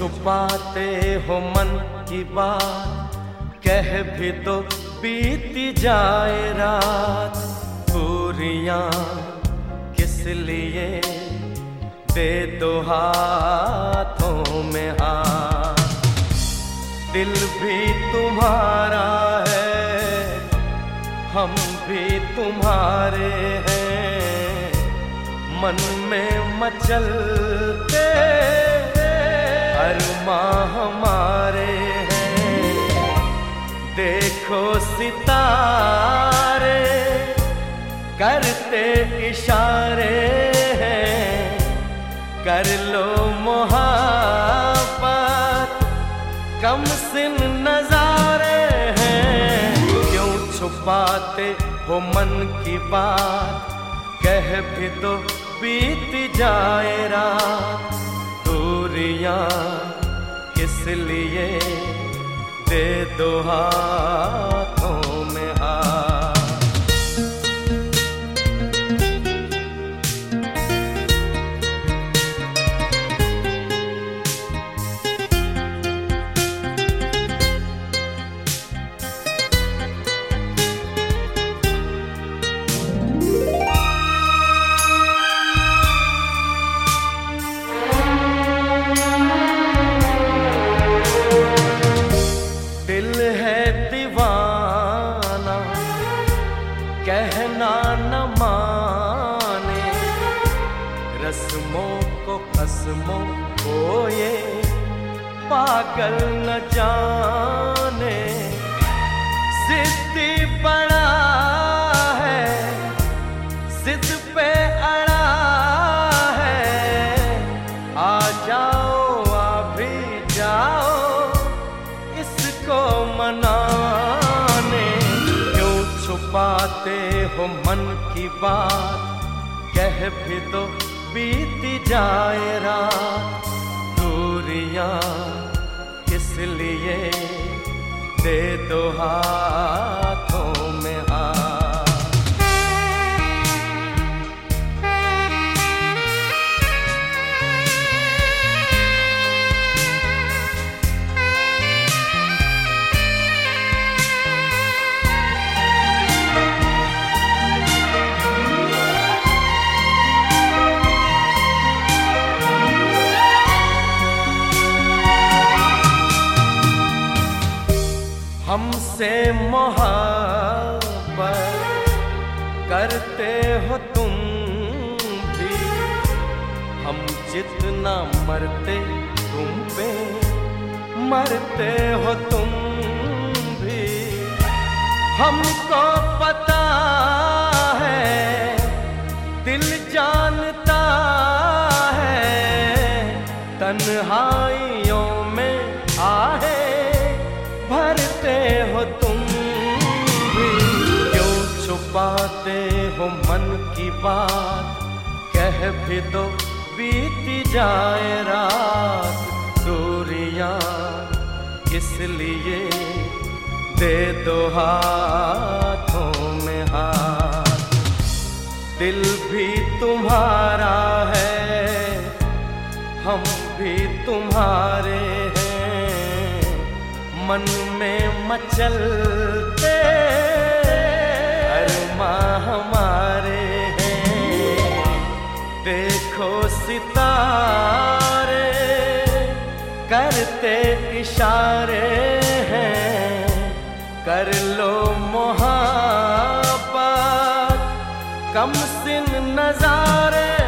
छुपाते हो मन की बात, कह भी दो बीती जाए रात। दूरियां किस लिए, दे दो हाथों में हाथ। दिल भी तुम्हारा है, हम भी तुम्हारे हैं, मन में मचलते अरमां हमारे हैं। देखो सितारे करते इशारे हैं, कर लो मोहब्बत कम सिन नजारे हैं। क्यों छुपाते हो मन की बात, कह भी दो बीत जाए रात। दूरियां किस लिए, दे दो हाथों में हाथ। कहना न माने, रस्मों को कसमों को ये पागल न जाने। जिद्दी बड़ा है, जिद पे अड़ा है, आ जाओ आ भी जाओ इसको मनाने। छुपाते हो मन की बात, कह भी दो बीती जाए रात। दूरियां किस लिए, दे दो हाथों में हाथ। हमसे मोहब्बत करते हो तुम भी, हम जितना मरते तुम पे मरते हो तुम भी। हमको पता है, दिल जानता है, तन्हाइयों में आहे भरते हो तुम भी। क्यों छुपाते हो मन की बात, कह भी दो बीती जाए रात। दूरियां किस लिए, दे दो हाथों में हाथ। दिल भी तुम्हारा है, हम भी तुम्हारे हैं, मन में मचलते अरमां हमारे हैं। देखो सितारे करते इशारे हैं, कर लो मोहब्बत कम सिन नजारे